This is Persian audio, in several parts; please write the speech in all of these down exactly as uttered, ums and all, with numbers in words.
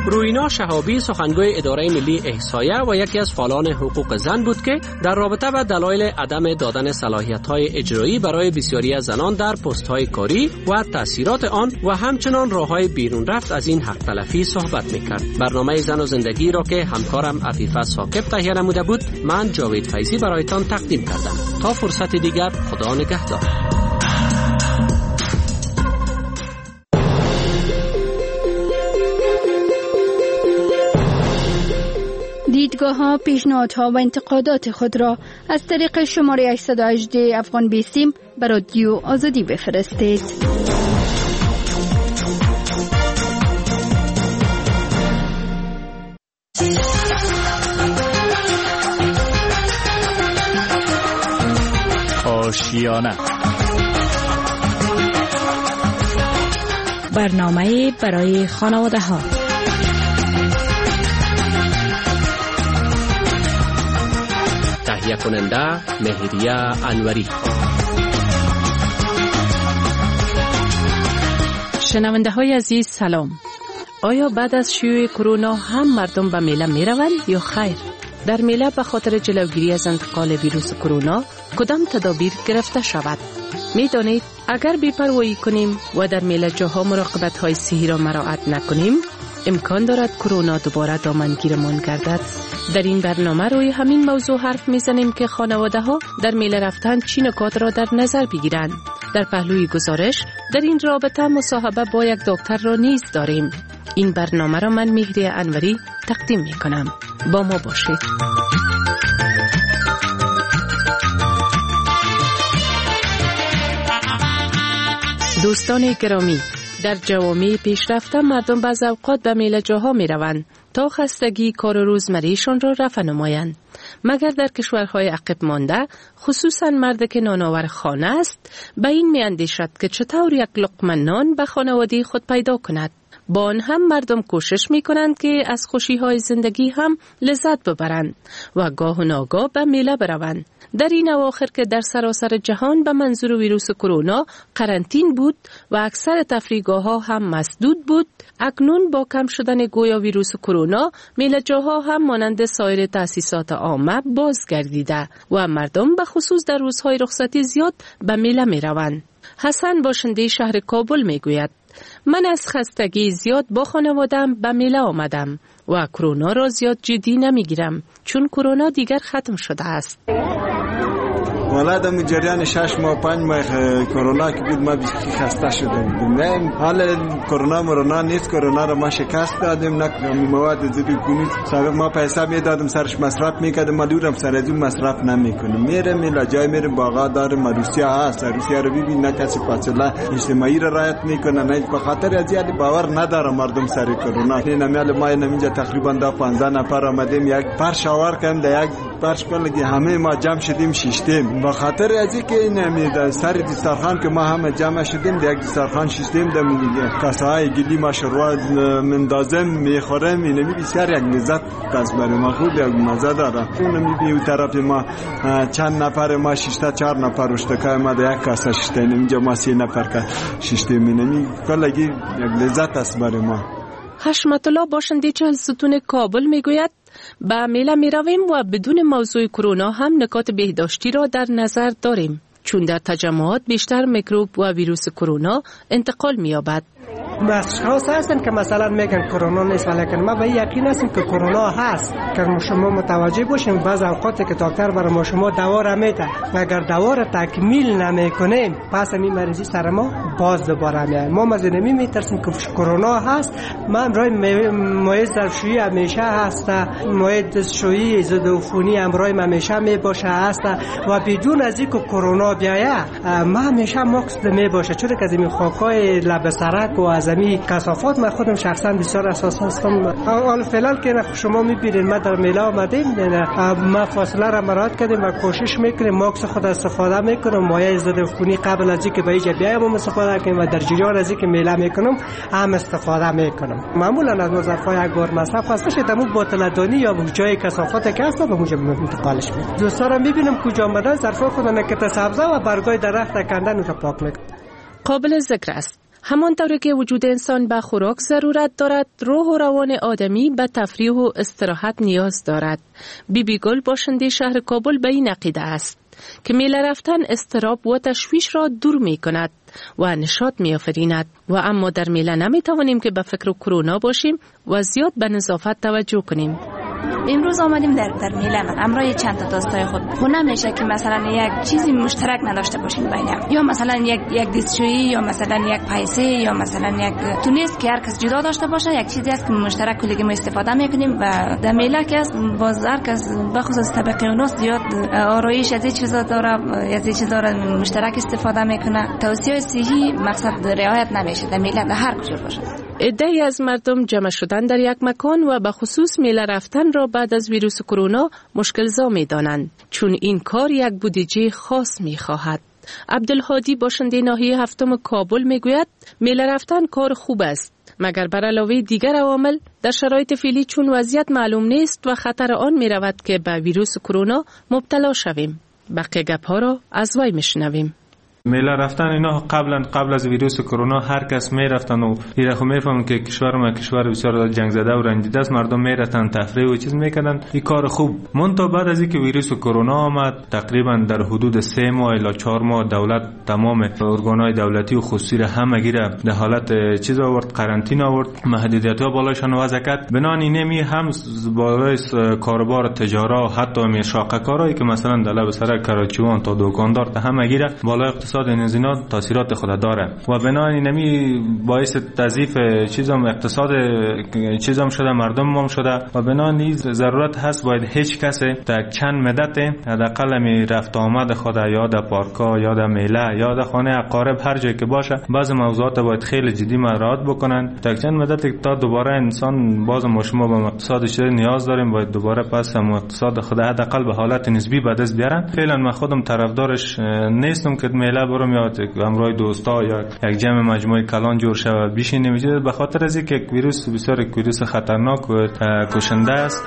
روینا شهابی سخنگوی اداره ملی احصایه و یکی از فعالان حقوق زن بود که در رابطه با دلایل عدم دادن صلاحیت‌های اجرایی برای بسیاری از زنان در پست‌های کاری و تأثیرات آن و همچنان راه‌های بیرون رفت از این حق تلفی صحبت می‌کرد. برنامه زن و زندگی را که همکارم عفیفه ثاقب تهیه نموده بود، من جاوید فیضی برایتان تقدیم کردم. تا فرصت دیگر، خدا نگهدار. دیدگاه ها، پیشنهادها و انتقادات خود را از طریق شماره هشت یک هشت افغان بیسیم به رادیو آزادی بفرستید. آشیانه، برنامه برای خانواده ها. تهیه کننده مهریه انوری. شنونده های عزیز سلام. آیا بعد از شیوع کرونا هم مردم به میله می روند یا خیر؟ در میله به خاطر جلوگیری از انتقال ویروس کرونا کدام تدابیر گرفته شود؟ می دانید اگر بی‌پروایی کنیم و در میله جاها مراقبت های صحی را مراعات نکنیم، امکان دارد کرونا دوباره دامنگیرمان گردد. در این برنامه روی همین موضوع حرف میزنیم که خانواده ها در میله رفتن چی نکات را در نظر بگیرند. در پهلوی گزارش در این رابطه مصاحبه با یک دکتر را نیز داریم. این برنامه را من مهریه انوری تقدیم می کنم. با ما باشید. دوستان گرامی، در جوامع پیشرفته مردم بعض اوقات به میله جاها می روند تا خستگی کار روزمریشان را رفع نمایند. مگر در کشورهای عقب مانده، خصوصا مرد که نانآور خانه است، به این می اندیشد که چطور یک لقمه نان به خانواده خود پیدا کند. با آن هم مردم کوشش می کنند که از خوشی های زندگی هم لذت ببرند و گاه و ناگاه به میله بروند. در این اواخر که در سراسر جهان به منظور ویروس کرونا قرنطین بود و اکثر تفریحگاه ها هم مسدود بود، اکنون با کم شدن گویا ویروس کرونا، میله جاها هم مانند سایر تأسیسات عامه بازگردیده و مردم به خصوص در روزهای رخصتی زیاد به میله می روند. حسن باشنده شهر کابل می گوید: من از خستگی زیاد با خانوادم به میله آمدم و کرونا را زیاد جدی نمیگیرم چون کرونا دیگر ختم شده است. والا در جریان شش ماه پنج ماه کرونا که بود ما بیشتر خسته شده بودیم. نه حال کرونا مرونا نیست، کرونا رو ما شکست دادیم. نه مواد ضد کنید سابق ما پیسه میدادیم سرش مصرف میکردیم، ما دورم سر از اون مصرف نمیکنیم. میره میلا جای میره باغا داریم، روسیا هست، روسیا رو ببین نه کسی فاصله اجتماعی رو رعایت میکنه. نه به خاطر از یاد باور نداره مردم سر کرونا. نمیال ما اینجا تقریبا دا پانزده نفر آمدیم، یک پرش آور کردیم، در یک پرش کلی همه ما جمع شدیم شیشتیم. با خاطر ازی که نمیده سر دسترخوان که ما همه جمع شدیم در یک دسترخوان شیشتیم، در کاسه‌های گلی ما شروع مندازم میخورم. اینمی بسیار یک لذت دست برای ما خوب یک مزه داره. اون میبینی اون طرف ما چند نفر ما شیشتا چهار نفر اشتکای ما در یک کاسه شیشتیم، اینجا ما سی نفر که شیشتیم. اینمی کلگی یک لذت است برای ما. حشمت الله باشنده چهل ستون کابل میگوید: به میله می رویم و بدون موضوع کرونا هم نکات بهداشتی را در نظر داریم، چون در تجمعات بیشتر میکروب و ویروس کرونا انتقال می یابد. اشخاص هستن که مثلا میگن کرونا نیست، ولی ما به یقین هستیم که کرونا هست. که شما متوجه باشیم بعض اوقات که دکتر برای ما شما دوا را میده، اگر دوا را تکمیل نمیکنیم پس این مریضی سر ما باز دوباره میاد. ما مزنمی میترسیم که کرونا هست. من برای مواد ظرفشویی همیشه هست، مواد شویی ضد عفونی امرای همیشه میباشه هست و بدون از اینکه کرونا بیاید ما همیشه ماکس میباشه، چون که از این خاکای لب سرک و از این کثافات من خودم شخصا بسیار اساس هستم. حال فعلا که شما میبینید ما در میله آمدیم، ما فاصله را مراعات کردیم و کوشش میکنیم ماکس خود استفاده میکنم، مایع ضد عفونی قبل از اینکه به اینجا بیایم استفاده کنیم و در جریان از اینکه میله میکنم هم استفاده میکنم. معمولا از ظرفای یک بار مصرف هستش دمو بوتل دانی یا جای کثافات که هست به اونجا انتقالش میدم. دوستا را میبینم کجا آمدن ظرفا خود نکته سبزه و برگای درخت کندن رو پاک میکنم. قابل ذکر است همانطور که وجود انسان به خوراک ضرورت دارد، روح و روان آدمی به تفریح و استراحت نیاز دارد. بی بی گل باشنده شهر کابل به این عقیده است که میله رفتن اضطراب و تشویش را دور می کند و نشاط می آفریند و اما در میله نمی توانیم که به فکر کرونا باشیم و زیاد به نظافت توجه کنیم. امروز آمدیم در در میله من همراه چند تا دوستای خود. خب نمیشه که مثلا یک چیزی مشترک نداشته باشیم بینم، یا مثلا یک یک دستشویی، یا مثلا یک پیسه، یا مثلا یک تونیست که هر کس جدا داشته باشه. یک چیزی است که مشترک کلی ما استفاده میکنیم و در میله که باز هر کس بخصوص طبقه اوناست زیاد آرایش از این چیزا داره، از این چیزا داره مشترک استفاده میکنه. توصیه صحی مقصد رعایت نمیشه در میله در هر کجا باشه. عده‌ای از مردم جمع شدن در یک مکان و به خصوص میله رفتن را بعد از ویروس کرونا مشکل زا می‌دانند، چون این کار یک بودجه خاص می‌خواهد. عبدالهادی باشنده ناحیه هفتم کابل میگوید میله رفتن کار خوب است، مگر بر علاوه دیگر عوامل در شرایط فعلی چون وضعیت معلوم نیست و خطر آن می‌رود که به ویروس کرونا مبتلا شویم. بقیه گپ‌ها را از وی میشنویم. میله رفتن اینا قبلا قبل از ویروس کرونا هر کس میرفتن و ایره خو میفهمن که کشور ما کشور بسیار جنگ زده و رنجیده است، مردم میرفتن تفریح و چیز میکردن. این کار خوب. منتها بعد از اینکه ویروس کرونا آمد تقریبا در حدود سه ماه الی چهار ماه دولت تمام ارگانهای دولتی و خصوصی را همگی را در حالت چیز آورد، قرنطینه آورد، محدودیت‌ها بالایشان وضع کرد. بنان اینمی هم بالای کاروبار تجارت و حتی می شاقه‌کارایی که مثلا در لب سر کراچیوان تا دکاندار تا همگی را بالای اقتصاد این اینا تاثیرات خود داره و بنابراین نمی باعث تضعیف چیزام اقتصاد چیزام شده، مردم هم شده و بنابراین ضرورت هست باید هیچ کسی در چند مدت حداقل می رفت آمد خود یا در پارکا یا در میله یا در خانه اقارب هر جایی که باشه بعض موضوعات باید خیلی جدی مراعات بکنن تا چند مدت تا دوباره انسان باز ما شما به اقتصادش نیاز داریم، باید دوباره پس هم اقتصاد خود حداقل به حالت نسبی به دست بیارن. فعلا من خودم طرفدارش نیستم که میله برم یا همراه دوستا یا یک جمع مجموعه کلان جور شود بشینیم، به خاطر از اینکه ویروس بسیار ویروس خطرناک و کشنده است.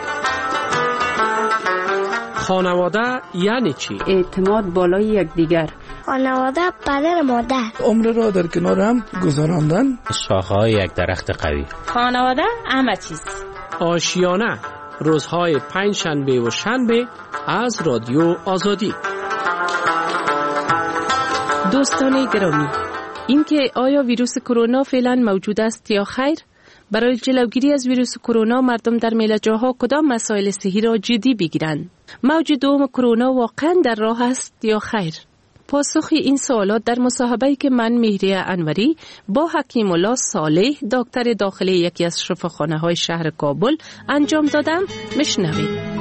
خانواده یعنی چی؟ اعتماد بالای یکدیگر. خانواده پدر مادر. عمر را در کنار هم گذراندن. شاخه‌های یک درخت قوی. خانواده همه چیز. آشیانه روزهای پنج شنبه و شنبه از رادیو آزادی. دوستان گرامی، اینکه آیا ویروس کرونا فعلا موجود است یا خیر؟ برای جلوگیری از ویروس کرونا مردم در میله‌جاها کدام مسائل صحی را جدی بگیرند؟ موج دوم کرونا واقعا در راه است یا خیر؟ پاسخ این سوالات در مصاحبه‌ای که من مهریه انوری با حکیم الله صالح دکتر داخلی یکی از شفاخانه‌های شهر کابل انجام دادم میشنوید.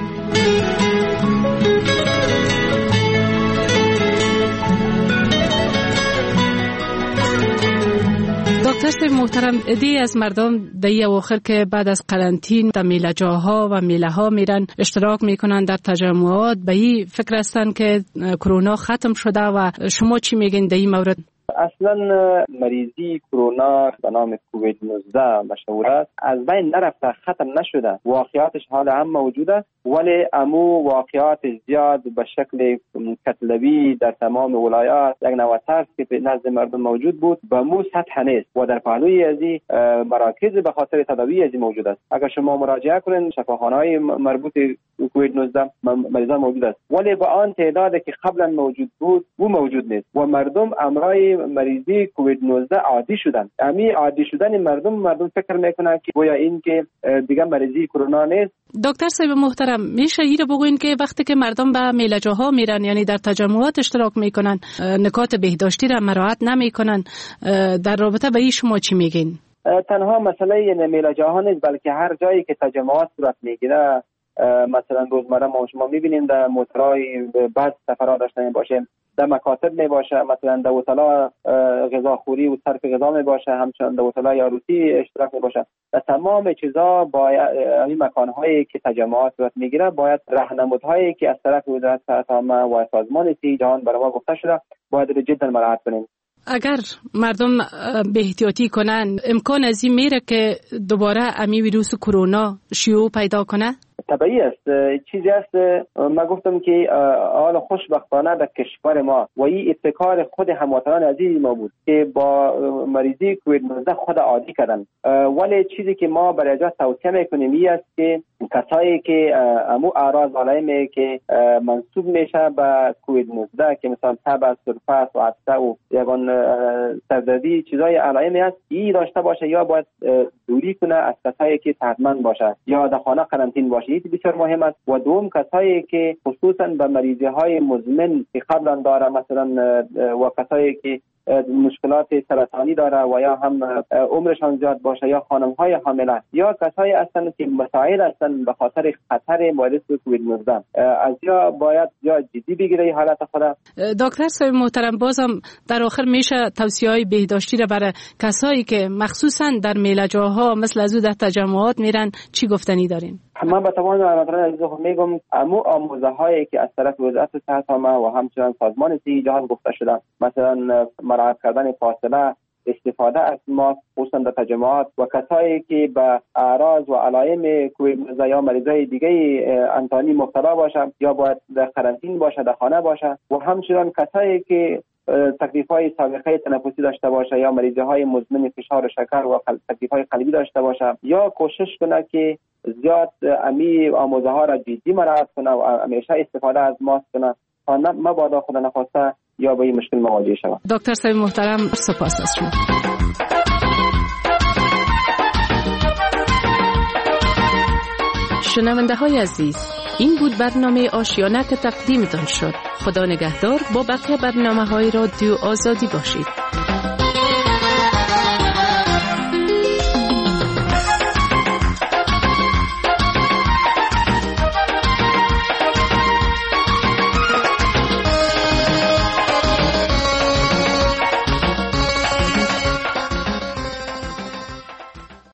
دکتر صاحب محترم، عده‌ای از مردم در این اواخر که بعد از قرنطینه در میله‌جاها و میله‌ها میرن اشتراک میکنن در تجمعات، به این فکر هستن که کرونا ختم شده و شما چی میگین در این مورد؟ اصلا مریضی کرونا به نام کووید نوزده مشهور است، از بین نرفته، ختم نشده. واقعاتش حال هم موجود است ولی امو واقعات زیاد به شکل کتلوی در تمام ولایات یک نوع ترس که به نزد مردم موجود بود به مو سطح نیست و در پهلوی ازی مراکز به خاطر تداوی ازی موجود است. اگر شما مراجعه کنید شفاخانه‌های مربوط به کووید نوزده مریضان موجود است ولی با آن تعدادی که قبلا موجود بود او موجود نیست و مردم امرای مریضی کووید نوزده عادی شدن. امی عادی شدن مردم مردم فکر میکنن که گویا این که دیگه مریضی کرونا نیست. دکتر صاحب محترم، میشه اینو بگوین که وقتی که مردم به میله‌جاها میرن یعنی در تجمعات اشتراک میکنن نکات بهداشتی را مراعات نمیکنن، در رابطه با این شما چی میگین؟ تنها مسئله میله‌جاها نیست بلکه هر جایی که تجمعات صورت میگیره، مثلا روزمره ما شما میبینیم در موترهای بعض سفرها داشته باشه، در مکاتب می باشه، مثلا در هتل‌ها غذاخوری و صرف غذا می باشه، همچنین در هتل‌های عروسی اشتراک می باشه. و تمام چیزا باید این مکان‌هایی که تجمعات صورت میگیره باید راهنمودهایی که از طرف وزارت صحت عامه و سازمان صحت جهان برای ما گفته شده باید به جدی مراعات کنیم. اگر مردم به احتیاطی کنن امکان از این میره که دوباره امی ویروس کرونا شیوع پیدا کنه؟ طبیعی است. چیزی است ما گفتم که حال خوشبختانه در کشور ما و این ابتکار خود هموطنان عزیز ما بود که با مریضی کووید نوزده خود عادی کردن. ولی چیزی که ما برای جا توصیه میکنیم این است که کسایی که امو اعراض علائمی که منسوب میشه به کووید نوزده که مثلا تب، سرفس و عطسه و یگان سردردی چیزای علائمی است، این داشته باشه یا باید دوری کنه از کسایی که صحتمند باشه یا در خانه قرنطینه باشه. این بسیار مهم است. و دوم کسایی که خصوصا به مریضی های مزمن که قبلا داره، مثلا و کسایی که مشکلات سرطانی داره و یا هم عمرشان زیاد باشه یا خانم های حامله یا کسایی هستند که مساعد هستند به خاطر خطر ویروس کووید نوزده، از یا باید یا جدی بگیره حالت خود. دکتر صاحب محترم، بازم در آخر میشه توصیه‌های بهداشتی را برای کسایی که مخصوصا در میله‌جاها مثل از او در تجمعات میرن چی گفتنی دارین؟ من به تمام هموطنان عزیز خود میگم امو آموزه هایی که از طرف وزارت صحت عامه و همچنین سازمان صحت جهان گفته شده، مثلا مراعات کردن فاصله، استفاده از ماسک خصوصا در تجمعات و کسایی که به اعراض و علائم کووید نوزده یا مریضای دیگه انتانی مبتلا باشه یا باید در قرنطینه باشه، در خانه باشه و همچنین کسایی که تکلیف‌های سابقه تنفسی داشته باشه یا مریضی‌های مزمن فشار و شکر و تکلیف‌های قلبی داشته باشه یا کوشش کنه که زیاد امی آموزه را جدی مراعات کنه و همیشه استفاده از ماسک کنه تا مبادا خود نخواسته یا با این مشکل مواجه شود. دکتر صاحب محترم، سپاس از شما. شنونده های عزیز، این بود برنامه آشیانه که تقدیمتان شد. خدا نگهدار. با بقیه برنامه های رادیو آزادی باشید.